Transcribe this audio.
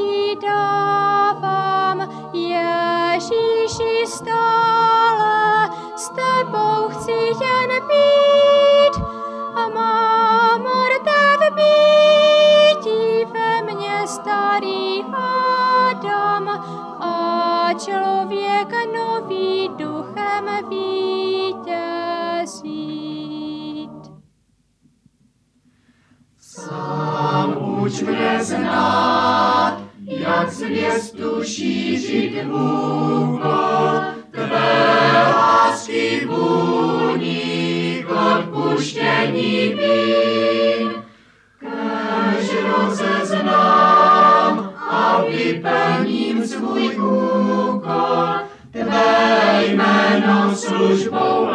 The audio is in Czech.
ti dávám, Ježíši, stále s tebou chci jen být a má mrtev bytí ve mně starý Adam a člověk nový duchem vítězít. Sám uč mě znát, jak zvěstu šířit úkol tvé lásky vůní k odpuštění vin. Kež rozeznám a vyplním svůj úkol, tvé jméno službou